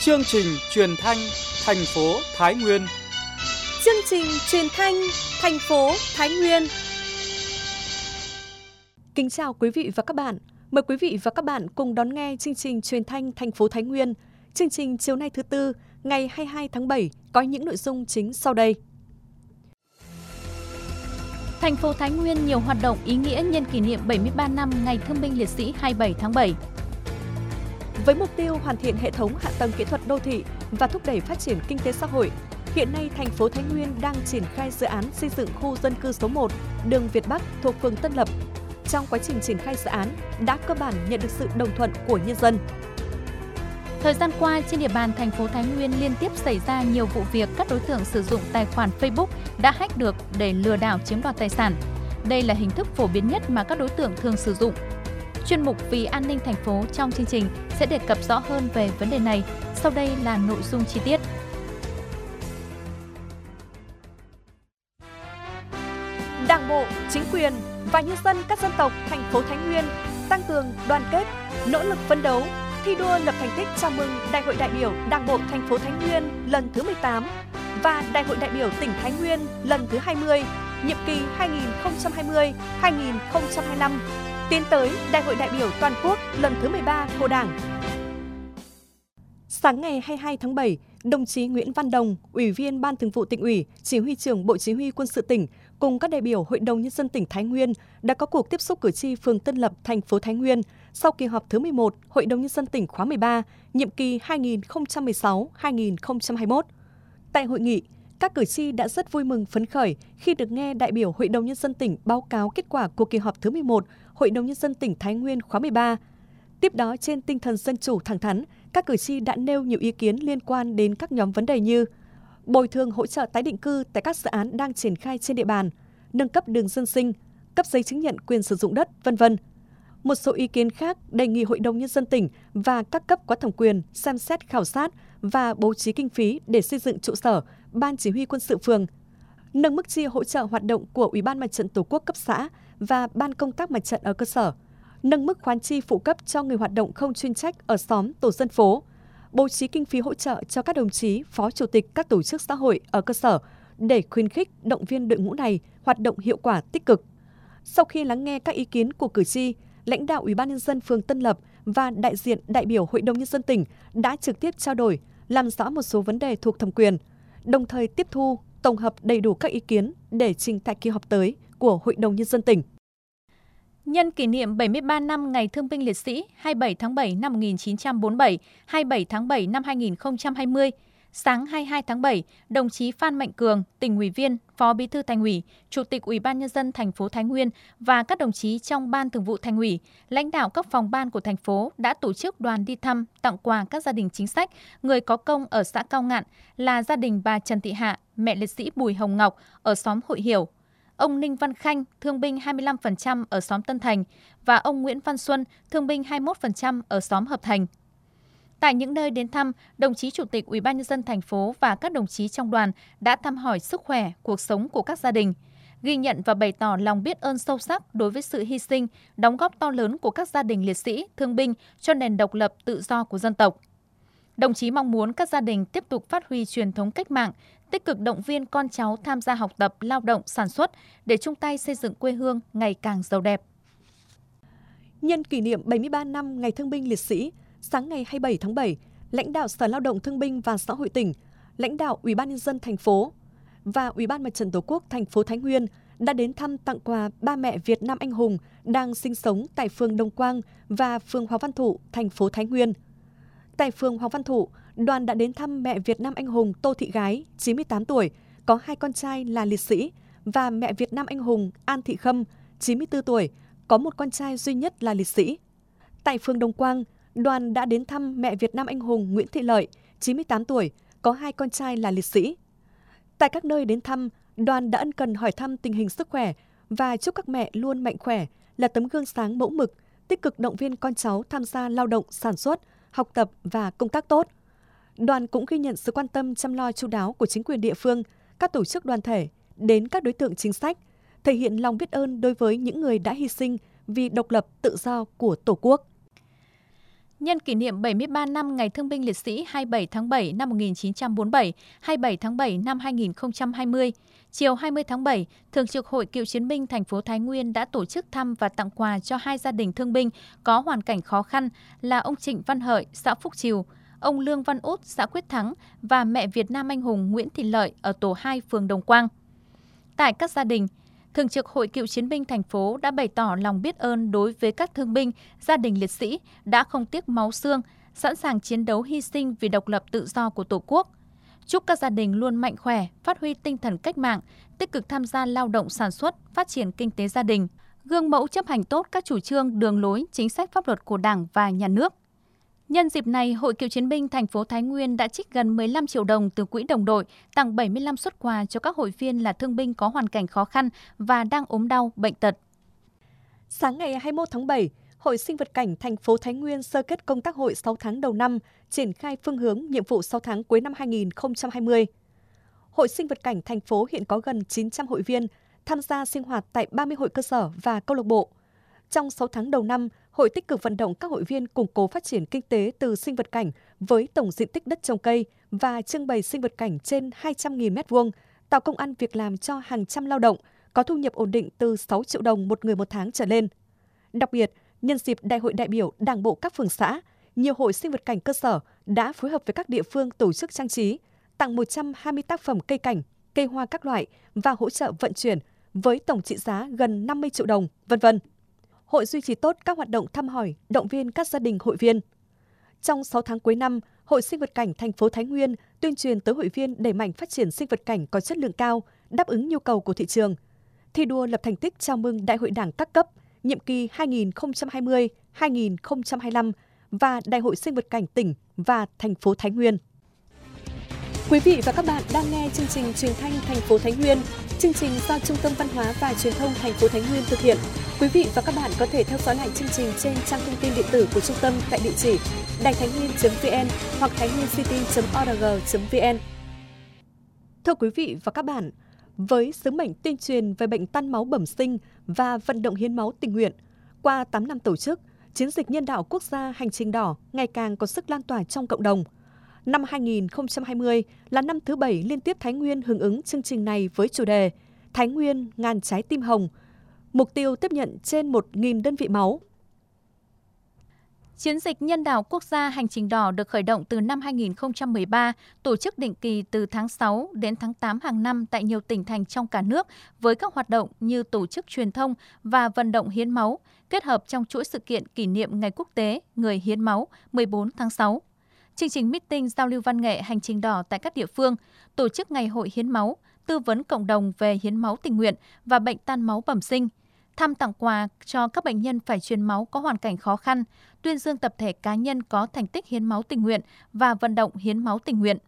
Chương trình truyền thanh thành phố Thái Nguyên. Chương trình truyền thanh thành phố Thái Nguyên. Kính chào quý vị và các bạn. Mời quý vị và các bạn cùng đón nghe chương trình truyền thanh thành phố Thái Nguyên. Chương trình chiều nay thứ Tư, ngày 22 tháng 7 có những nội dung chính sau đây. Thành phố Thái Nguyên nhiều hoạt động ý nghĩa nhân kỷ niệm 73 năm Ngày Thương binh Liệt sĩ 27 tháng 7. Với mục tiêu hoàn thiện hệ thống hạ tầng kỹ thuật đô thị và thúc đẩy phát triển kinh tế xã hội, hiện nay thành phố Thái Nguyên đang triển khai dự án xây dựng khu dân cư số 1, đường Việt Bắc thuộc phường Tân Lập. Trong quá trình triển khai dự án đã cơ bản nhận được sự đồng thuận của nhân dân. Thời gian qua, trên địa bàn thành phố Thái Nguyên liên tiếp xảy ra nhiều vụ việc các đối tượng sử dụng tài khoản Facebook đã hack được để lừa đảo chiếm đoạt tài sản. Đây là hình thức phổ biến nhất mà các đối tượng thường sử dụng. Chuyên mục Vì an ninh thành phố trong chương trình sẽ đề cập rõ hơn về vấn đề này. Sau đây là nội dung chi tiết. Đảng bộ, chính quyền và nhân dân các dân tộc thành phố Thái Nguyên tăng cường đoàn kết, nỗ lực phấn đấu, thi đua lập thành tích chào mừng Đại hội đại biểu Đảng bộ thành phố Thái Nguyên lần thứ 18 và Đại hội đại biểu tỉnh Thái Nguyên lần thứ 20, nhiệm kỳ 2020-2025, tiến tới Đại hội đại biểu toàn quốc lần thứ 13 của Đảng. Sáng ngày 22 tháng 7, đồng chí Nguyễn Văn Đồng, Ủy viên Ban Thường vụ Tỉnh ủy, Chỉ huy trưởng Bộ Chỉ huy Quân sự tỉnh cùng các đại biểu Hội đồng Nhân dân tỉnh Thái Nguyên đã có cuộc tiếp xúc cử tri phường Tân Lập, thành phố Thái Nguyên sau kỳ họp thứ 11 Hội đồng Nhân dân tỉnh khóa 13, nhiệm kỳ 2016-2021. Tại hội nghị, các cử tri đã rất vui mừng phấn khởi khi được nghe đại biểu Hội đồng Nhân dân tỉnh báo cáo kết quả của kỳ họp thứ 11 Hội đồng Nhân dân tỉnh Thái Nguyên khóa 13. Tiếp đó, trên tinh thần dân chủ thẳng thắn, các cử tri đã nêu nhiều ý kiến liên quan đến các nhóm vấn đề như bồi thường hỗ trợ tái định cư tại các dự án đang triển khai trên địa bàn, nâng cấp đường dân sinh, cấp giấy chứng nhận quyền sử dụng đất, v.v. Một số ý kiến khác đề nghị Hội đồng Nhân dân tỉnh và các cấp có thẩm quyền xem xét khảo sát và bố trí kinh phí để xây dựng trụ sở Ban Chỉ huy Quân sự phường, nâng mức chi hỗ trợ hoạt động của Ủy ban Mặt trận Tổ quốc cấp xã và Ban công tác mặt trận ở cơ sở, nâng mức khoán chi phụ cấp cho người hoạt động không chuyên trách ở xóm tổ dân phố, bố trí kinh phí hỗ trợ cho các đồng chí phó chủ tịch các tổ chức xã hội ở cơ sở để khuyến khích động viên đội ngũ này hoạt động hiệu quả tích cực. Sau khi lắng nghe các ý kiến của cử tri, lãnh đạo Ủy ban Nhân dân phường Tân Lập và đại diện đại biểu Hội đồng Nhân dân tỉnh đã trực tiếp trao đổi, làm rõ một số vấn đề thuộc thẩm quyền, đồng thời tiếp thu, tổng hợp đầy đủ các ý kiến để trình tại kỳ họp tới của Hội đồng Nhân dân tỉnh. Nhân kỷ niệm 73 năm Ngày Thương binh Liệt sĩ 27 tháng 7 năm 1947, 27 tháng 7 năm 2020, sáng 22 tháng 7, đồng chí Phan Mạnh Cường, Tỉnh ủy viên, Phó Bí thư Thành ủy, Chủ tịch Ủy ban Nhân dân thành phố Thái Nguyên và các đồng chí trong Ban Thường vụ Thành ủy, lãnh đạo các phòng ban của thành phố đã tổ chức đoàn đi thăm, tặng quà các gia đình chính sách, người có công ở xã Cao Ngạn là gia đình bà Trần Thị Hạ, mẹ liệt sĩ Bùi Hồng Ngọc ở xóm Hội Hiểu, ông Ninh Văn Khanh, thương binh 25% ở xóm Tân Thành và ông Nguyễn Văn Xuân, thương binh 21% ở xóm Hợp Thành. Tại những nơi đến thăm, đồng chí Chủ tịch Ủy ban Nhân dân thành phố và các đồng chí trong đoàn đã thăm hỏi sức khỏe, cuộc sống của các gia đình, ghi nhận và bày tỏ lòng biết ơn sâu sắc đối với sự hy sinh, đóng góp to lớn của các gia đình liệt sĩ, thương binh cho nền độc lập tự do của dân tộc. Đồng chí mong muốn các gia đình tiếp tục phát huy truyền thống cách mạng, tích cực động viên con cháu tham gia học tập, lao động, sản xuất để chung tay xây dựng quê hương ngày càng giàu đẹp. Nhân kỷ niệm 73 năm Ngày Thương binh Liệt sĩ, sáng ngày 27 tháng 7, lãnh đạo Sở Lao động Thương binh và Xã hội tỉnh, lãnh đạo Ủy ban Nhân dân thành phố và Ủy ban Mặt trận Tổ quốc thành phố Thái Nguyên đã đến thăm tặng quà ba mẹ Việt Nam anh hùng đang sinh sống tại phường Đông Quang và phường Hoàng Văn Thụ, thành phố Thái Nguyên. Tại phường Hoàng Văn Thụ, đoàn đã đến thăm mẹ Việt Nam anh hùng Tô Thị Gái, 98 tuổi, có 2 con trai là liệt sĩ, và mẹ Việt Nam anh hùng An Thị Khâm, 94 tuổi, có 1 con trai duy nhất là liệt sĩ. Tại phường Đông Quang, đoàn đã đến thăm mẹ Việt Nam anh hùng Nguyễn Thị Lợi, 98 tuổi, có 2 con trai là liệt sĩ. Tại các nơi đến thăm, đoàn đã ân cần hỏi thăm tình hình sức khỏe và chúc các mẹ luôn mạnh khỏe, là tấm gương sáng mẫu mực, tích cực động viên con cháu tham gia lao động, sản xuất, học tập và công tác tốt. Đoàn cũng ghi nhận sự quan tâm chăm lo chu đáo của chính quyền địa phương, các tổ chức đoàn thể đến các đối tượng chính sách, thể hiện lòng biết ơn đối với những người đã hy sinh vì độc lập tự do của Tổ quốc. Nhân kỷ niệm 73 năm Ngày Thương binh Liệt sĩ 27 tháng 7 năm 1947, 27 tháng 7 năm 2020, chiều 20 tháng 7, Thường trực Hội Cựu chiến binh thành phố Thái Nguyên đã tổ chức thăm và tặng quà cho 2 gia đình thương binh có hoàn cảnh khó khăn là ông Trịnh Văn Hợi, xã Phúc Triều, ông Lương Văn Út, xã Quyết Thắng và mẹ Việt Nam anh hùng Nguyễn Thị Lợi ở tổ 2 phường Đồng Quang. Tại các gia đình, Thường trực Hội Cựu chiến binh thành phố đã bày tỏ lòng biết ơn đối với các thương binh, gia đình liệt sĩ đã không tiếc máu xương, sẵn sàng chiến đấu hy sinh vì độc lập tự do của Tổ quốc. Chúc các gia đình luôn mạnh khỏe, phát huy tinh thần cách mạng, tích cực tham gia lao động sản xuất, phát triển kinh tế gia đình, gương mẫu chấp hành tốt các chủ trương, đường lối, chính sách pháp luật của Đảng và Nhà nước. Nhân dịp này, Hội Cựu chiến binh thành phố Thái Nguyên đã trích gần 15 triệu đồng từ quỹ đồng đội, tặng 75 suất quà cho các hội viên là thương binh có hoàn cảnh khó khăn và đang ốm đau, bệnh tật. Sáng ngày 21 tháng 7, Hội Sinh vật cảnh thành phố Thái Nguyên sơ kết công tác hội 6 tháng đầu năm, triển khai phương hướng nhiệm vụ 6 tháng cuối năm 2020. Hội Sinh vật cảnh thành phố hiện có gần 900 hội viên tham gia sinh hoạt tại 30 hội cơ sở và câu lạc bộ. Trong 6 tháng đầu năm, hội tích cực vận động các hội viên củng cố phát triển kinh tế từ sinh vật cảnh với tổng diện tích đất trồng cây và trưng bày sinh vật cảnh trên 200.000 m2, tạo công ăn việc làm cho hàng trăm lao động, có thu nhập ổn định từ 6 triệu đồng một người một tháng trở lên. Đặc biệt, nhân dịp Đại hội đại biểu Đảng bộ các phường xã, nhiều hội sinh vật cảnh cơ sở đã phối hợp với các địa phương tổ chức trang trí, tặng 120 tác phẩm cây cảnh, cây hoa các loại và hỗ trợ vận chuyển với tổng trị giá gần 50 triệu đồng, v.v. Hội duy trì tốt các hoạt động thăm hỏi, động viên các gia đình hội viên. Trong 6 tháng cuối năm, Hội Sinh vật cảnh thành phố Thái Nguyên tuyên truyền tới hội viên đẩy mạnh phát triển sinh vật cảnh có chất lượng cao, đáp ứng nhu cầu của thị trường. Thi đua lập thành tích chào mừng Đại hội Đảng các cấp, nhiệm kỳ 2020-2025 và Đại hội Sinh vật cảnh tỉnh và thành phố Thái Nguyên. Quý vị và các bạn đang nghe chương trình Truyền thanh thành phố Thái Nguyên. Chương trình do Trung tâm Văn hóa và Truyền thông thành phố Thái Nguyên thực hiện. Quý vị và các bạn có thể theo dõi lại chương trình trên trang thông tin điện tử của trung tâm tại địa chỉ đàitháinhnguyên.vn hoặc thainhviencity.org.vn. Thưa quý vị và các bạn, với sứ mệnh tuyên truyền về bệnh tan máu bẩm sinh và vận động hiến máu tình nguyện, qua 8 năm tổ chức, chiến dịch nhân đạo quốc gia Hành trình đỏ ngày càng có sức lan tỏa trong cộng đồng. Năm 2020 là năm thứ 7 liên tiếp Thái Nguyên hưởng ứng chương trình này với chủ đề Thái Nguyên ngàn trái tim hồng, mục tiêu tiếp nhận trên 1.000 đơn vị máu. Chiến dịch nhân đạo quốc gia Hành trình đỏ được khởi động từ năm 2013, tổ chức định kỳ từ tháng 6 đến tháng 8 hàng năm tại nhiều tỉnh thành trong cả nước với các hoạt động như tổ chức truyền thông và vận động hiến máu, kết hợp trong chuỗi sự kiện kỷ niệm Ngày Quốc tế Người hiến máu 14 tháng 6. Chương trình meeting giao lưu văn nghệ Hành trình đỏ tại các địa phương, tổ chức ngày hội hiến máu, tư vấn cộng đồng về hiến máu tình nguyện và bệnh tan máu bẩm sinh, thăm tặng quà cho các bệnh nhân phải truyền máu có hoàn cảnh khó khăn, tuyên dương tập thể cá nhân có thành tích hiến máu tình nguyện và vận động hiến máu tình nguyện.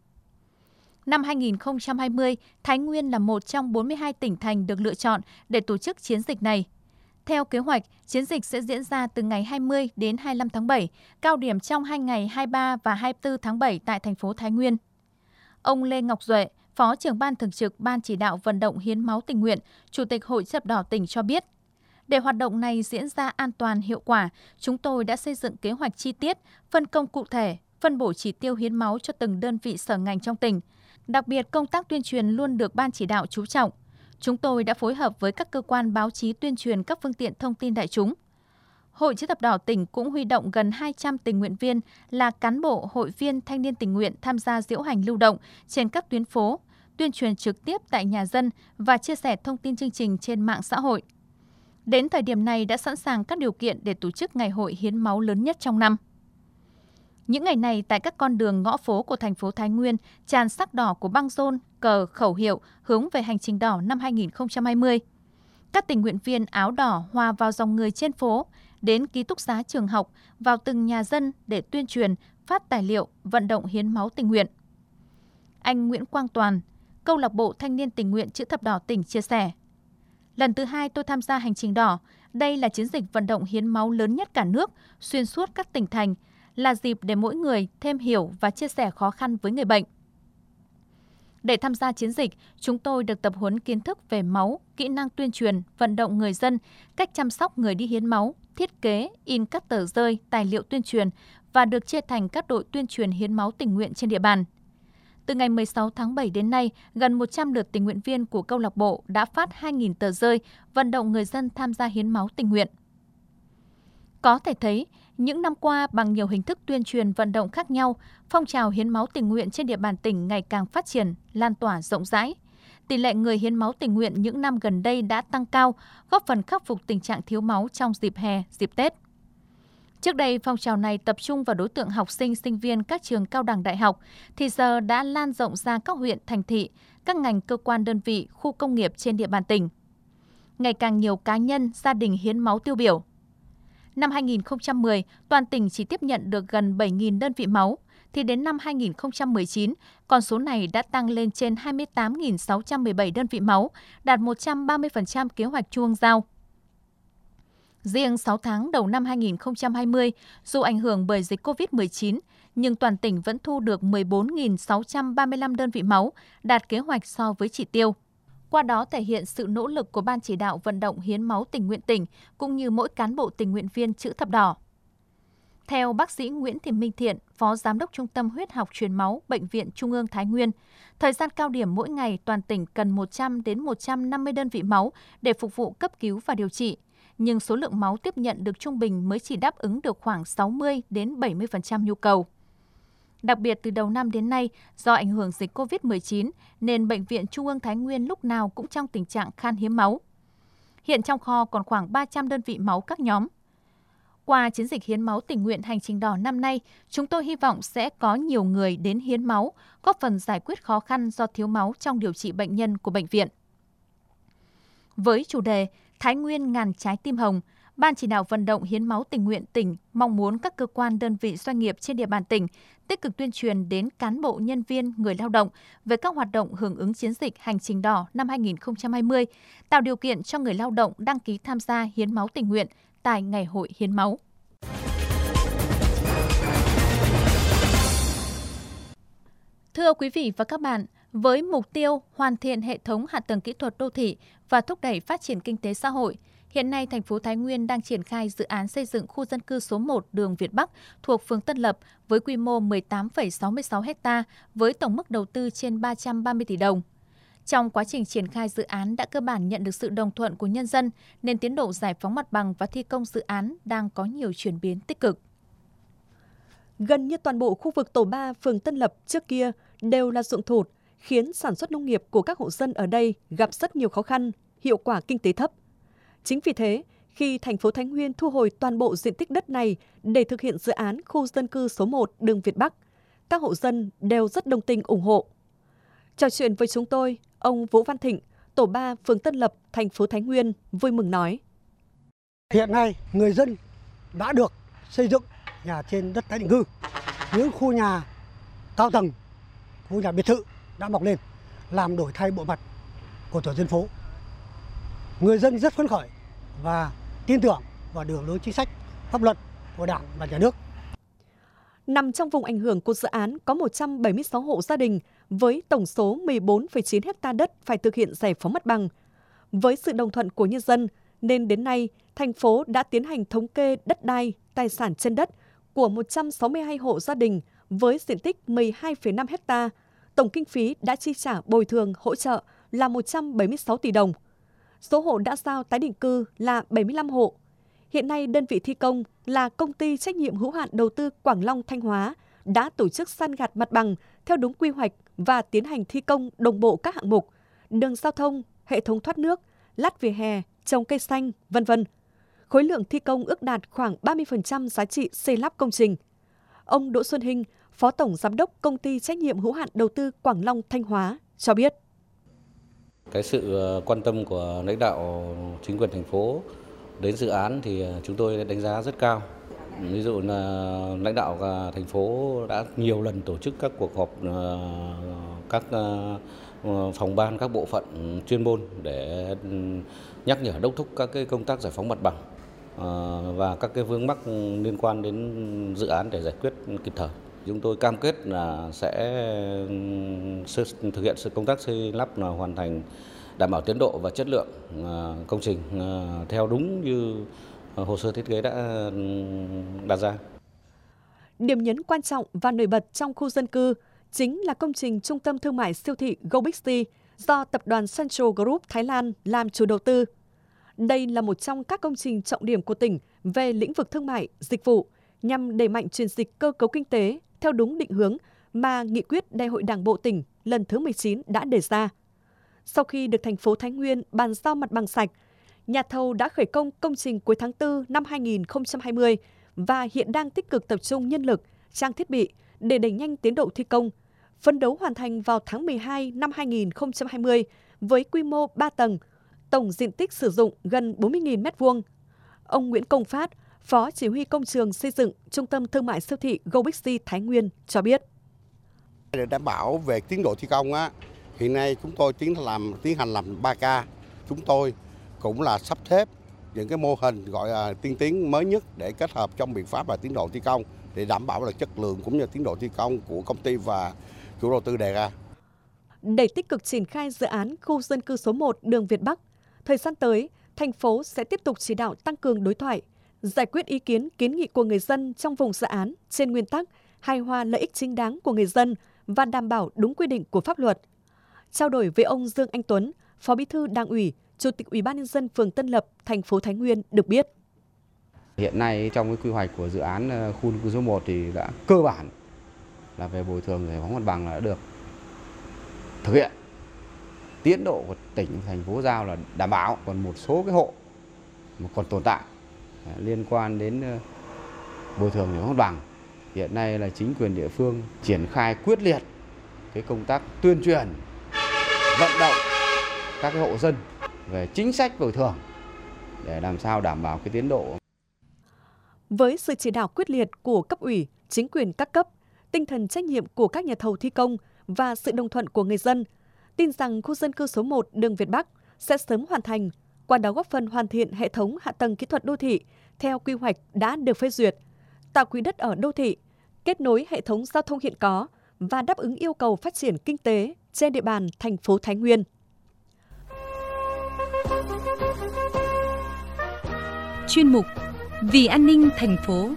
Năm 2020, Thái Nguyên là một trong 42 tỉnh thành được lựa chọn để tổ chức chiến dịch này. Theo kế hoạch, chiến dịch sẽ diễn ra từ ngày 20 đến 25 tháng 7, cao điểm trong 2 ngày 23 và 24 tháng 7 tại thành phố Thái Nguyên. Ông Lê Ngọc Duệ, Phó trưởng Ban Thường trực Ban Chỉ đạo Vận động Hiến máu tình nguyện, Chủ tịch Hội Chữ thập đỏ tỉnh cho biết, để hoạt động này diễn ra an toàn, hiệu quả, chúng tôi đã xây dựng kế hoạch chi tiết, phân công cụ thể, phân bổ chỉ tiêu hiến máu cho từng đơn vị sở ngành trong tỉnh. Đặc biệt, công tác tuyên truyền luôn được Ban chỉ đạo chú trọng. Chúng tôi đã phối hợp với các cơ quan báo chí tuyên truyền các phương tiện thông tin đại chúng. Hội Chữ thập đỏ tỉnh cũng huy động gần 200 tình nguyện viên là cán bộ, hội viên, thanh niên tình nguyện tham gia diễu hành lưu động trên các tuyến phố, tuyên truyền trực tiếp tại nhà dân và chia sẻ thông tin chương trình trên mạng xã hội. Đến thời điểm này đã sẵn sàng các điều kiện để tổ chức ngày hội hiến máu lớn nhất trong năm. Những ngày này, tại các con đường ngõ phố của thành phố Thái Nguyên, tràn sắc đỏ của băng rôn, cờ, khẩu hiệu hướng về Hành trình đỏ năm 2020. Các tình nguyện viên áo đỏ hòa vào dòng người trên phố, đến ký túc xá trường học, vào từng nhà dân để tuyên truyền, phát tài liệu, vận động hiến máu tình nguyện. Anh Nguyễn Quang Toàn, Câu lạc bộ Thanh niên tình nguyện Chữ thập đỏ tỉnh chia sẻ: Lần thứ 2 tôi tham gia Hành trình đỏ, đây là chiến dịch vận động hiến máu lớn nhất cả nước, xuyên suốt các tỉnh thành, là dịp để mỗi người thêm hiểu và chia sẻ khó khăn với người bệnh. Để tham gia chiến dịch, chúng tôi được tập huấn kiến thức về máu, kỹ năng tuyên truyền, vận động người dân, cách chăm sóc người đi hiến máu, thiết kế, in các tờ rơi, tài liệu tuyên truyền và được chia thành các đội tuyên truyền hiến máu tình nguyện trên địa bàn. Từ ngày 16 tháng 7 đến nay, gần 100 lượt tình nguyện viên của câu lạc bộ đã phát 2.000 tờ rơi vận động người dân tham gia hiến máu tình nguyện. Có thể thấy, những năm qua bằng nhiều hình thức tuyên truyền vận động khác nhau, phong trào hiến máu tình nguyện trên địa bàn tỉnh ngày càng phát triển, lan tỏa rộng rãi. Tỷ lệ người hiến máu tình nguyện những năm gần đây đã tăng cao, góp phần khắc phục tình trạng thiếu máu trong dịp hè, dịp Tết. Trước đây, phong trào này tập trung vào đối tượng học sinh, sinh viên các trường cao đẳng đại học, thì giờ đã lan rộng ra các huyện, thành thị, các ngành cơ quan đơn vị, khu công nghiệp trên địa bàn tỉnh. Ngày càng nhiều cá nhân, gia đình hiến máu tiêu biểu. Năm 2010, toàn tỉnh chỉ tiếp nhận được gần 7.000 đơn vị máu, thì đến năm 2019, con số này đã tăng lên trên 28.617 đơn vị máu, đạt 130% kế hoạch Trung ương giao. Riêng 6 tháng đầu năm 2020, dù ảnh hưởng bởi dịch COVID-19, nhưng toàn tỉnh vẫn thu được 14.635 đơn vị máu, đạt kế hoạch so với chỉ tiêu. Qua đó thể hiện sự nỗ lực của Ban chỉ đạo vận động hiến máu tình nguyện tỉnh, cũng như mỗi cán bộ tình nguyện viên Chữ Thập Đỏ. Theo bác sĩ Nguyễn Thị Minh Thiện, Phó Giám đốc Trung tâm Huyết học Truyền máu Bệnh viện Trung ương Thái Nguyên, thời gian cao điểm mỗi ngày toàn tỉnh cần 100 đến 150 đơn vị máu để phục vụ cấp cứu và điều trị. Nhưng số lượng máu tiếp nhận được trung bình mới chỉ đáp ứng được khoảng 60 đến 70% nhu cầu. Đặc biệt từ đầu năm đến nay, do ảnh hưởng dịch COVID-19 nên Bệnh viện Trung ương Thái Nguyên lúc nào cũng trong tình trạng khan hiếm máu. Hiện trong kho còn khoảng 300 đơn vị máu các nhóm. Qua chiến dịch hiến máu tình nguyện Hành trình đỏ năm nay, chúng tôi hy vọng sẽ có nhiều người đến hiến máu, góp phần giải quyết khó khăn do thiếu máu trong điều trị bệnh nhân của bệnh viện. Với chủ đề Thái Nguyên ngàn trái tim hồng, Ban chỉ đạo vận động hiến máu tình nguyện tỉnh mong muốn các cơ quan, đơn vị, doanh nghiệp trên địa bàn tỉnh tích cực tuyên truyền đến cán bộ, nhân viên, người lao động về các hoạt động hưởng ứng chiến dịch Hành trình đỏ năm 2020, tạo điều kiện cho người lao động đăng ký tham gia hiến máu tình nguyện tại Ngày hội hiến máu. Thưa quý vị và các bạn, với mục tiêu hoàn thiện hệ thống hạ tầng kỹ thuật đô thị và thúc đẩy phát triển kinh tế xã hội, hiện nay thành phố Thái Nguyên đang triển khai dự án xây dựng khu dân cư số 1 đường Việt Bắc thuộc phường Tân Lập với quy mô 18,66 ha với tổng mức đầu tư trên 330 tỷ đồng. Trong quá trình triển khai dự án đã cơ bản nhận được sự đồng thuận của nhân dân nên tiến độ giải phóng mặt bằng và thi công dự án đang có nhiều chuyển biến tích cực. Gần như toàn bộ khu vực tổ 3 phường Tân Lập trước kia đều là ruộng thụt, khiến sản xuất nông nghiệp của các hộ dân ở đây gặp rất nhiều khó khăn, hiệu quả kinh tế thấp. Chính vì thế, khi thành phố Thái Nguyên thu hồi toàn bộ diện tích đất này để thực hiện dự án khu dân cư số 1 đường Việt Bắc, các hộ dân đều rất đồng tình ủng hộ. Trò chuyện với chúng tôi, ông Vũ Văn Thịnh, tổ 3 phường Tân Lập, thành phố Thái Nguyên vui mừng nói: Hiện nay người dân đã được xây dựng nhà trên đất tái định cư, những khu nhà cao tầng, khu nhà biệt thự đã mọc lên, làm đổi thay bộ mặt của tổ dân phố. Người dân rất phấn khởi và tin tưởng vào đường lối chính sách, pháp luật của Đảng và Nhà nước. Nằm trong vùng ảnh hưởng của dự án có 176 hộ gia đình với tổng số 14,9 ha đất phải thực hiện giải phóng mặt bằng. Với sự đồng thuận của nhân dân nên đến nay, thành phố đã tiến hành thống kê đất đai, tài sản trên đất của 162 hộ gia đình với diện tích 12,5 ha. Tổng kinh phí đã chi trả bồi thường hỗ trợ là 176 tỷ đồng. Số hộ đã giao tái định cư là 75 hộ. Hiện nay, đơn vị thi công là Công ty trách nhiệm hữu hạn đầu tư Quảng Long Thanh Hóa đã tổ chức san gạt mặt bằng theo đúng quy hoạch và tiến hành thi công đồng bộ các hạng mục, đường giao thông, hệ thống thoát nước, lát vỉa hè, trồng cây xanh, v.v. Khối lượng thi công ước đạt khoảng 30% giá trị xây lắp công trình. Ông Đỗ Xuân Hinh, Phó Tổng Giám đốc Công ty trách nhiệm hữu hạn đầu tư Quảng Long Thanh Hóa cho biết: Cái sự quan tâm của lãnh đạo chính quyền thành phố đến dự án thì chúng tôi đánh giá rất cao. Ví dụ là lãnh đạo thành phố đã nhiều lần tổ chức các cuộc họp các phòng ban, các bộ phận chuyên môn để nhắc nhở, đốc thúc các cái công tác giải phóng mặt bằng và các cái vướng mắc liên quan đến dự án để giải quyết kịp thời. Chúng tôi cam kết là sẽ thực hiện công tác xây lắp là hoàn thành đảm bảo tiến độ và chất lượng công trình theo đúng như hồ sơ thiết kế đã đặt ra. Điểm nhấn quan trọng và nổi bật trong khu dân cư chính là công trình trung tâm thương mại siêu thị GoBixC do tập đoàn Central Group Thái Lan làm chủ đầu tư. Đây là một trong các công trình trọng điểm của tỉnh về lĩnh vực thương mại, dịch vụ nhằm đẩy mạnh chuyển dịch cơ cấu kinh tế theo đúng định hướng mà Nghị quyết Đại hội Đảng bộ tỉnh lần thứ 19 đã đề ra. Sau khi được thành phố Thái Nguyên bàn giao mặt bằng sạch, nhà thầu đã khởi công công trình cuối tháng 4 năm 2020 và hiện đang tích cực tập trung nhân lực, trang thiết bị để đẩy nhanh tiến độ thi công, phấn đấu hoàn thành vào tháng 12 năm 2020 với quy mô 3 tầng, tổng diện tích sử dụng gần 40.000 m2. Ông Nguyễn Công Phát, Phó Chỉ huy Công trường xây dựng Trung tâm Thương mại siêu thị GoBixC Thái Nguyên cho biết. Để đảm bảo về tiến độ thi công, hiện nay chúng tôi tiến hành làm 3K. Chúng tôi cũng là sắp xếp những cái mô hình gọi là tiên tiến mới nhất để kết hợp trong biện pháp và tiến độ thi công để đảm bảo là chất lượng cũng như tiến độ thi công của công ty và chủ đầu tư đề ra. Để tích cực triển khai dự án khu dân cư số 1 đường Việt Bắc, thời gian tới, thành phố sẽ tiếp tục chỉ đạo tăng cường đối thoại, giải quyết ý kiến kiến nghị của người dân trong vùng dự án trên nguyên tắc hài hòa lợi ích chính đáng của người dân và đảm bảo đúng quy định của pháp luật. Trao đổi với ông Dương Anh Tuấn, Phó Bí thư Đảng ủy, Chủ tịch Ủy ban nhân dân phường Tân Lập, thành phố Thái Nguyên được biết. Hiện nay trong cái quy hoạch của dự án khu dân cư số 1 thì đã cơ bản là về bồi thường giải phóng mặt bằng là đã được thực hiện. Tiến độ của tỉnh, thành phố giao là đảm bảo, còn một số cái hộ mà còn tồn tại liên quan đến bồi thường giải phóng mặt bằng. Hiện nay là chính quyền địa phương triển khai quyết liệt cái công tác tuyên truyền, vận động các cái hộ dân về chính sách bồi thường để làm sao đảm bảo cái tiến độ. Với sự chỉ đạo quyết liệt của cấp ủy, chính quyền các cấp, tinh thần trách nhiệm của các nhà thầu thi công và sự đồng thuận của người dân, tin rằng khu dân cư số 1 đường Việt Bắc sẽ sớm hoàn thành, qua đó góp phần hoàn thiện hệ thống hạ tầng kỹ thuật đô thị theo quy hoạch đã được phê duyệt, tạo quỹ đất ở đô thị, kết nối hệ thống giao thông hiện có và đáp ứng yêu cầu phát triển kinh tế trên địa bàn thành phố Thái Nguyên. Chuyên mục Vì an ninh thành phố.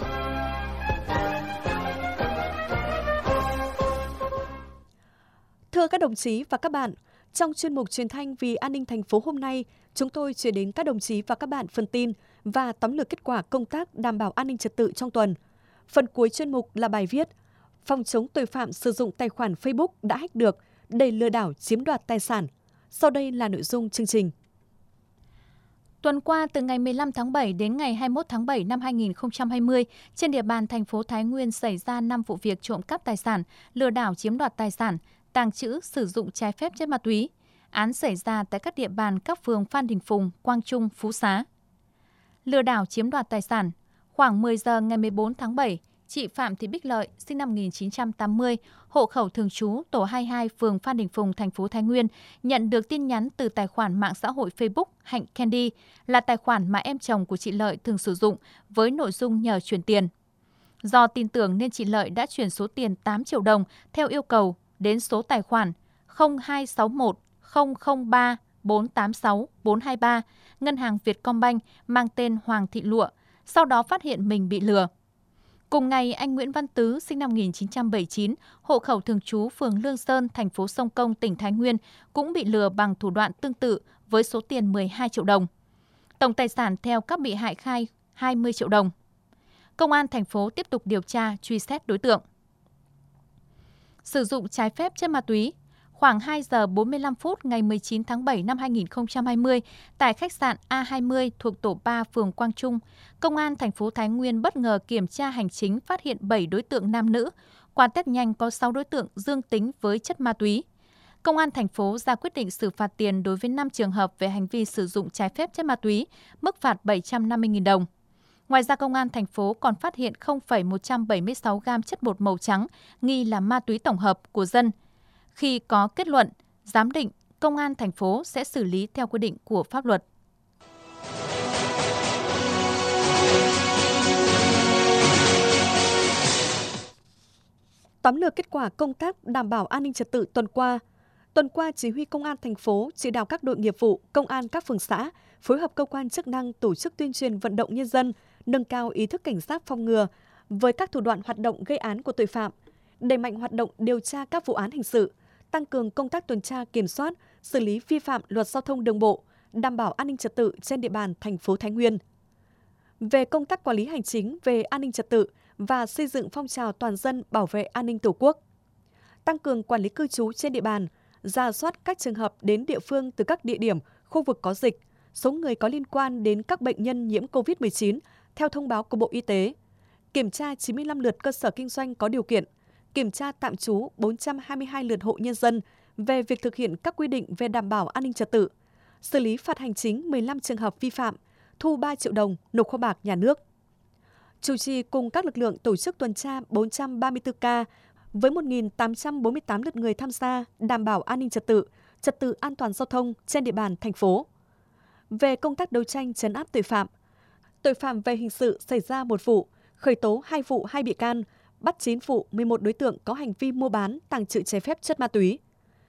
Thưa các đồng chí và các bạn, trong chuyên mục truyền thanh Vì an ninh thành phố hôm nay, chúng tôi chuyển đến các đồng chí và các bạn phần tin và tóm lược kết quả công tác đảm bảo an ninh trật tự trong tuần. Phần cuối chuyên mục là bài viết phòng chống tội phạm sử dụng tài khoản Facebook đã hack được để lừa đảo chiếm đoạt tài sản. Sau đây là nội dung chương trình. Tuần qua, từ ngày 15 tháng 7 đến ngày 21 tháng 7 năm 2020, trên địa bàn thành phố Thái Nguyên xảy ra 5 vụ việc trộm cắp tài sản, lừa đảo chiếm đoạt tài sản, tàng trữ, sử dụng trái phép chất ma túy. Án xảy ra tại các địa bàn các phường Phan Đình Phùng, Quang Trung, Phú Xá. Lừa đảo chiếm đoạt tài sản. Khoảng 10 giờ ngày 14 tháng 7, chị Phạm Thị Bích Lợi, sinh năm 1980, hộ khẩu thường trú tổ 22 phường Phan Đình Phùng, thành phố Thái Nguyên, nhận được tin nhắn từ tài khoản mạng xã hội Facebook Hạnh Candy, là tài khoản mà em chồng của chị Lợi thường sử dụng với nội dung nhờ chuyển tiền. Do tin tưởng nên chị Lợi đã chuyển số tiền 8 triệu đồng theo yêu cầu đến số tài khoản 0261 003 486 423, Ngân hàng Vietcombank mang tên Hoàng Thị Lụa, sau đó phát hiện mình bị lừa. Cùng ngày, anh Nguyễn Văn Tứ, sinh năm 1979, hộ khẩu thường trú phường Lương Sơn, thành phố Sông Công, tỉnh Thái Nguyên, cũng bị lừa bằng thủ đoạn tương tự với số tiền 12 triệu đồng. Tổng tài sản theo các bị hại khai 20 triệu đồng. Công an thành phố tiếp tục điều tra, truy xét đối tượng. Sử dụng trái phép chất ma túy. Khoảng 2 giờ 45 phút ngày 19 tháng 7 năm 2020, tại khách sạn A20 thuộc tổ 3 phường Quang Trung, Công an thành phố Thái Nguyên bất ngờ kiểm tra hành chính phát hiện 7 đối tượng nam nữ. Qua test nhanh có 6 đối tượng dương tính với chất ma túy. Công an thành phố ra quyết định xử phạt tiền đối với 5 trường hợp về hành vi sử dụng trái phép chất ma túy, mức phạt 750.000 đồng. Ngoài ra, Công an thành phố còn phát hiện 0,176 gam chất bột màu trắng nghi là ma túy tổng hợp của dân. Khi có kết luận, giám định, Công an thành phố sẽ xử lý theo quy định của pháp luật. Tóm lược kết quả công tác đảm bảo an ninh trật tự tuần qua. Tuần qua, Chỉ huy Công an thành phố chỉ đạo các đội nghiệp vụ, công an các phường xã phối hợp cơ quan chức năng tổ chức tuyên truyền vận động nhân dân nâng cao ý thức cảnh giác phòng ngừa với các thủ đoạn hoạt động gây án của tội phạm, đẩy mạnh hoạt động điều tra các vụ án hình sự, tăng cường công tác tuần tra kiểm soát, xử lý vi phạm luật giao thông đường bộ, đảm bảo an ninh trật tự trên địa bàn thành phố Thái Nguyên. Về công tác quản lý hành chính về an ninh trật tự và xây dựng phong trào toàn dân bảo vệ an ninh Tổ quốc, tăng cường quản lý cư trú trên địa bàn, rà soát các trường hợp đến địa phương từ các địa điểm, khu vực có dịch, số người có liên quan đến các bệnh nhân nhiễm COVID-19 theo thông báo của Bộ Y tế, kiểm tra 95 lượt cơ sở kinh doanh có điều kiện, kiểm tra tạm trú 422 lượt hộ nhân dân về việc thực hiện các quy định về đảm bảo an ninh trật tự, xử lý phạt hành chính 15 trường hợp vi phạm, thu 3 triệu đồng nộp kho bạc nhà nước. Chủ trì cùng các lực lượng tổ chức tuần tra 434 ca với 1.848 lượt người tham gia đảm bảo an ninh trật tự an toàn giao thông trên địa bàn thành phố. Về công tác đấu tranh trấn áp tội phạm về hình sự xảy ra 1 vụ, khởi tố 2 vụ 2 bị can, bắt 9 vụ 11 đối tượng có hành vi mua bán, tàng trữ trái phép chất ma túy.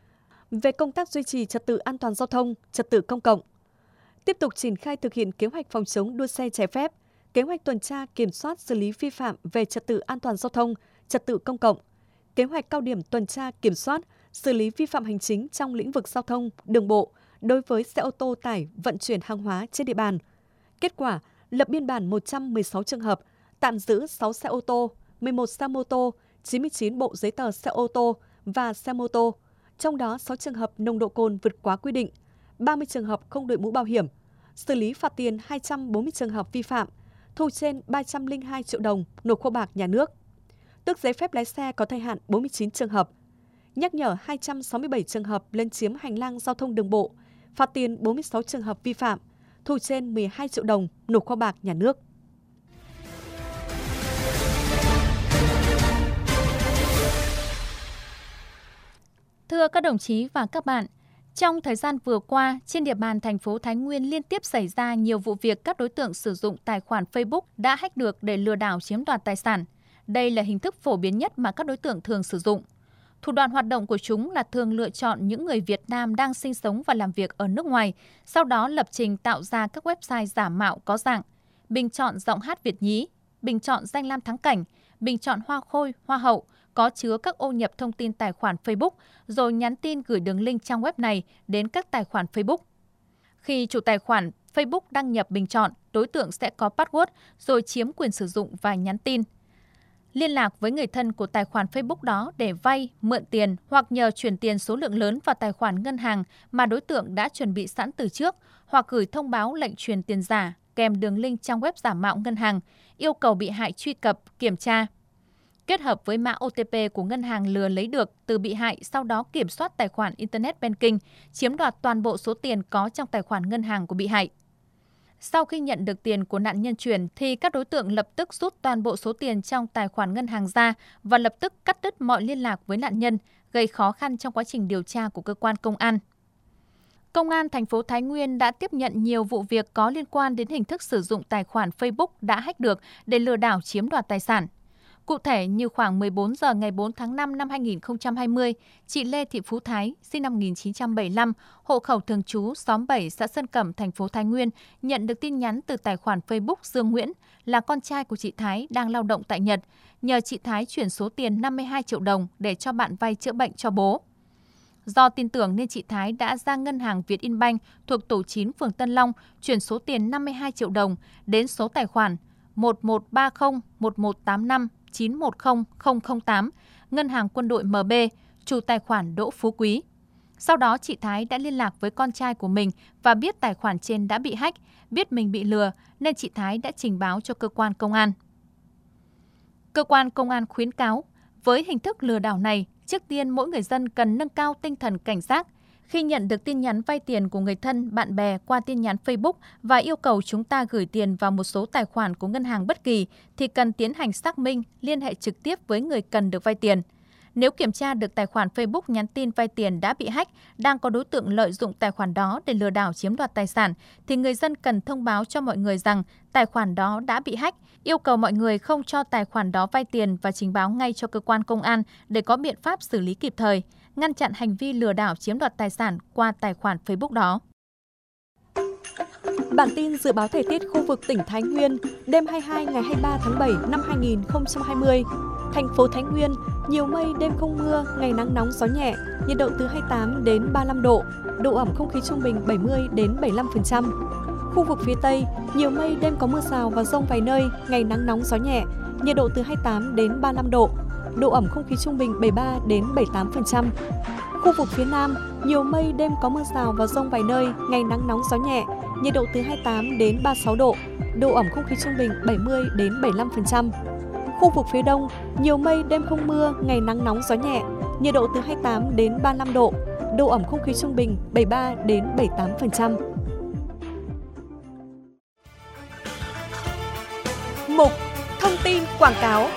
Về công tác duy trì trật tự an toàn giao thông, trật tự công cộng, tiếp tục triển khai thực hiện kế hoạch phòng chống đua xe trái phép, kế hoạch tuần tra kiểm soát xử lý vi phạm về trật tự an toàn giao thông, trật tự công cộng, kế hoạch cao điểm tuần tra kiểm soát, xử lý vi phạm hành chính trong lĩnh vực giao thông, đường bộ đối với xe ô tô tải vận chuyển hàng hóa trên địa bàn. Kết quả, lập biên bản 116 trường hợp, tạm giữ 6 xe ô tô, 11 xe mô tô, 99 bộ giấy tờ xe ô tô và xe mô tô, trong đó 6 trường hợp nồng độ cồn vượt quá quy định, 30 trường hợp không đội mũ bảo hiểm, xử lý phạt tiền 240 trường hợp vi phạm, thu trên 302 triệu đồng nộp kho bạc nhà nước. Tước giấy phép lái xe có thời hạn 49 trường hợp, nhắc nhở 267 trường hợp lấn chiếm hành lang giao thông đường bộ, phạt tiền 46 trường hợp vi phạm, thu trên 12 triệu đồng nộp kho bạc nhà nước. Thưa các đồng chí và các bạn, trong thời gian vừa qua, trên địa bàn thành phố Thái Nguyên liên tiếp xảy ra nhiều vụ việc các đối tượng sử dụng tài khoản Facebook đã hack được để lừa đảo chiếm đoạt tài sản. Đây là hình thức phổ biến nhất mà các đối tượng thường sử dụng. Thủ đoạn hoạt động của chúng là thường lựa chọn những người Việt Nam đang sinh sống và làm việc ở nước ngoài, sau đó lập trình tạo ra các website giả mạo có dạng bình chọn giọng hát Việt nhí, bình chọn danh lam thắng cảnh, bình chọn hoa khôi, hoa hậu, có chứa các ô nhập thông tin tài khoản Facebook, rồi nhắn tin gửi đường link trang web này đến các tài khoản Facebook. Khi chủ tài khoản Facebook đăng nhập bình chọn, đối tượng sẽ có password rồi chiếm quyền sử dụng và nhắn tin. Liên lạc với người thân của tài khoản Facebook đó để vay, mượn tiền hoặc nhờ chuyển tiền số lượng lớn vào tài khoản ngân hàng mà đối tượng đã chuẩn bị sẵn từ trước, hoặc gửi thông báo lệnh truyền tiền giả kèm đường link trang web giả mạo ngân hàng, yêu cầu bị hại truy cập, kiểm tra. Kết hợp với mã OTP của ngân hàng lừa lấy được từ bị hại, sau đó kiểm soát tài khoản Internet Banking, chiếm đoạt toàn bộ số tiền có trong tài khoản ngân hàng của bị hại. Sau khi nhận được tiền của nạn nhân chuyển thì các đối tượng lập tức rút toàn bộ số tiền trong tài khoản ngân hàng ra và lập tức cắt đứt mọi liên lạc với nạn nhân, gây khó khăn trong quá trình điều tra của cơ quan công an. Công an thành phố Thái Nguyên đã tiếp nhận nhiều vụ việc có liên quan đến hình thức sử dụng tài khoản Facebook đã hack được để lừa đảo chiếm đoạt tài sản. Cụ thể như khoảng 14 giờ ngày 4 tháng 5 năm 2020, chị Lê Thị Phú Thái, sinh năm 1975, hộ khẩu thường trú xóm 7 xã Sơn Cẩm, thành phố Thái Nguyên, nhận được tin nhắn từ tài khoản Facebook Dương Nguyễn, là con trai của chị Thái đang lao động tại Nhật, nhờ chị Thái chuyển số tiền 52 triệu đồng để cho bạn vay chữa bệnh cho bố. Do tin tưởng nên chị Thái đã ra ngân hàng Vietinbank thuộc tổ 9 phường Tân Long chuyển số tiền 52 triệu đồng đến số tài khoản 1130 1185 910 008, Ngân hàng Quân đội MB, chủ tài khoản Đỗ Phú Quý. Sau đó chị Thái đã liên lạc với con trai của mình và biết tài khoản trên đã bị hack, biết mình bị lừa nên chị Thái đã trình báo cho cơ quan công an. Cơ quan công an khuyến cáo, với hình thức lừa đảo này, trước tiên mỗi người dân cần nâng cao tinh thần cảnh giác. Khi nhận được tin nhắn vay tiền của người thân, bạn bè qua tin nhắn Facebook và yêu cầu chúng ta gửi tiền vào một số tài khoản của ngân hàng bất kỳ, thì cần tiến hành xác minh, liên hệ trực tiếp với người cần được vay tiền. Nếu kiểm tra được tài khoản Facebook nhắn tin vay tiền đã bị hack, đang có đối tượng lợi dụng tài khoản đó để lừa đảo chiếm đoạt tài sản, thì người dân cần thông báo cho mọi người rằng tài khoản đó đã bị hack, yêu cầu mọi người không cho tài khoản đó vay tiền và trình báo ngay cho cơ quan công an để có biện pháp xử lý kịp thời, ngăn chặn hành vi lừa đảo chiếm đoạt tài sản qua tài khoản Facebook đó. Bản tin dự báo thời tiết khu vực tỉnh Thái Nguyên đêm 22 ngày 23 tháng 7 năm 2020. Thành phố Thái Nguyên, nhiều mây, đêm không mưa, ngày nắng nóng gió nhẹ, nhiệt độ từ 28 đến 35 độ, độ ẩm không khí trung bình 70 đến 75%. Khu vực phía Tây, nhiều mây, đêm có mưa rào và dông vài nơi, ngày nắng nóng gió nhẹ, nhiệt độ từ 28 đến 35 độ, độ ẩm không khí trung bình 73 đến 78%. Khu vực phía Nam, nhiều mây, đêm có mưa rào và dông vài nơi, ngày nắng nóng gió nhẹ, nhiệt độ từ 28 đến 36 độ, độ ẩm không khí trung bình 70 đến 75%. Khu vực phía Đông, nhiều mây, đêm không mưa, ngày nắng nóng gió nhẹ, nhiệt độ từ 28 đến 35 độ, độ ẩm không khí trung bình 73 đến 78%. Mục Thông tin quảng cáo.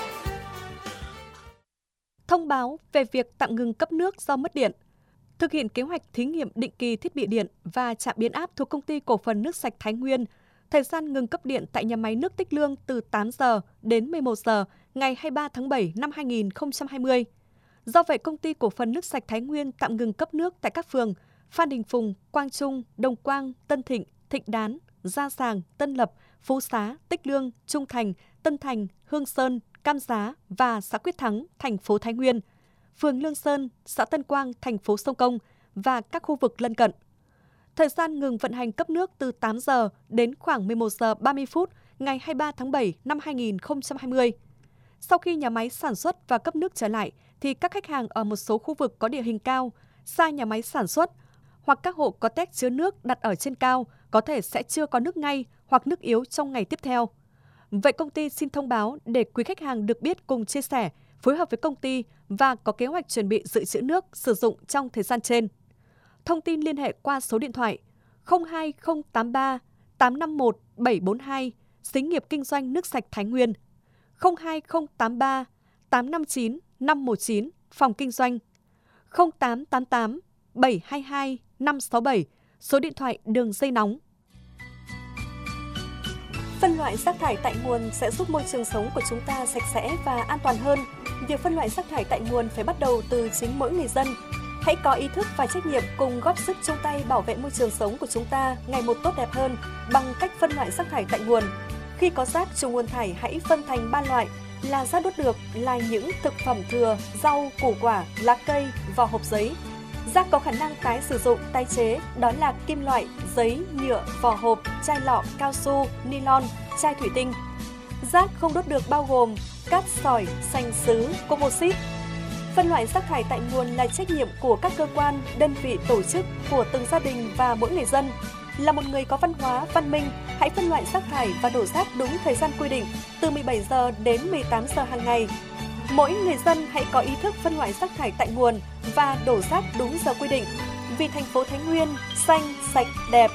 Thông báo về việc tạm ngừng cấp nước do mất điện. Thực hiện kế hoạch thí nghiệm định kỳ thiết bị điện và trạm biến áp thuộc Công ty Cổ phần Nước sạch Thái Nguyên, thời gian ngừng cấp điện tại nhà máy nước Tích Lương từ 8 giờ đến 11 giờ ngày 23 tháng 7 năm 2020. Do vậy, Công ty Cổ phần Nước sạch Thái Nguyên tạm ngừng cấp nước tại các phường Phan Đình Phùng, Quang Trung, Đồng Quang, Tân Thịnh, Thịnh Đán, Gia Sàng, Tân Lập, Phú Xá, Tích Lương, Trung Thành, Tân Thành, Hương Sơn, Cam Giá và xã Quyết Thắng, thành phố Thái Nguyên, phường Lương Sơn, xã Tân Quang, thành phố Sông Công và các khu vực lân cận. Thời gian ngừng vận hành cấp nước từ 8 giờ đến khoảng 11 giờ 30 phút ngày 23 tháng 7 năm 2020. Sau khi nhà máy sản xuất và cấp nước trở lại, thì các khách hàng ở một số khu vực có địa hình cao, xa nhà máy sản xuất, hoặc các hộ có téc chứa nước đặt ở trên cao có thể sẽ chưa có nước ngay hoặc nước yếu trong ngày tiếp theo. Vậy công ty xin thông báo để quý khách hàng được biết cùng chia sẻ, phối hợp với công ty và có kế hoạch chuẩn bị dự trữ nước sử dụng trong thời gian trên. Thông tin liên hệ qua số điện thoại 02083 851 742, Xí nghiệp Kinh doanh Nước sạch Thái Nguyên, 02083 859 519, Phòng Kinh doanh, 0888 722 567, số điện thoại đường dây nóng. Phân loại rác thải tại nguồn sẽ giúp môi trường sống của chúng ta sạch sẽ và an toàn hơn. Việc phân loại rác thải tại nguồn phải bắt đầu từ chính mỗi người dân. Hãy có ý thức và trách nhiệm cùng góp sức chung tay bảo vệ môi trường sống của chúng ta ngày một tốt đẹp hơn bằng cách phân loại rác thải tại nguồn. Khi có rác trùng nguồn thải, hãy phân thành 3 loại là rác đốt được, là những thực phẩm thừa, rau, củ quả, lá cây, vỏ hộp giấy. Rác có khả năng tái sử dụng, tái chế, đó là kim loại, giấy, nhựa, vỏ hộp, chai lọ, cao su, nylon, chai thủy tinh. Rác không đốt được bao gồm cát sỏi, sành sứ, composite. Phân loại rác thải tại nguồn là trách nhiệm của các cơ quan, đơn vị, tổ chức, của từng gia đình và mỗi người dân. Là một người có văn hóa, văn minh, hãy phân loại rác thải và đổ rác đúng thời gian quy định, từ 17 giờ đến 18 giờ hàng ngày. Mỗi người dân hãy có ý thức phân loại rác thải tại nguồn và đổ rác đúng giờ quy định, vì thành phố Thái Nguyên xanh, sạch, đẹp.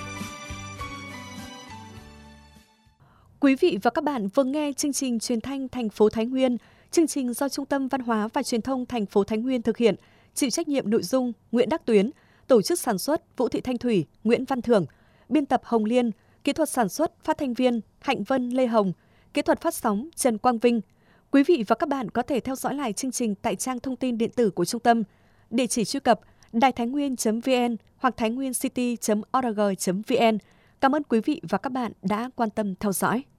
Quý vị và các bạn vừa nghe chương trình truyền thanh thành phố Thái Nguyên. Chương trình do Trung tâm Văn hóa và Truyền thông thành phố Thái Nguyên thực hiện, chịu trách nhiệm nội dung Nguyễn Đắc Tuyến, tổ chức sản xuất Vũ Thị Thanh Thủy, Nguyễn Văn Thưởng, biên tập Hồng Liên, kỹ thuật sản xuất phát thanh viên Hạnh Vân, Lê Hồng, kỹ thuật phát sóng Trần Quang Vinh. Quý vị và các bạn có thể theo dõi lại chương trình tại trang thông tin điện tử của trung tâm. Địa chỉ truy cập đàitháinnguyên.vn hoặc thainguincity.org.vn. Cảm ơn quý vị và các bạn đã quan tâm theo dõi.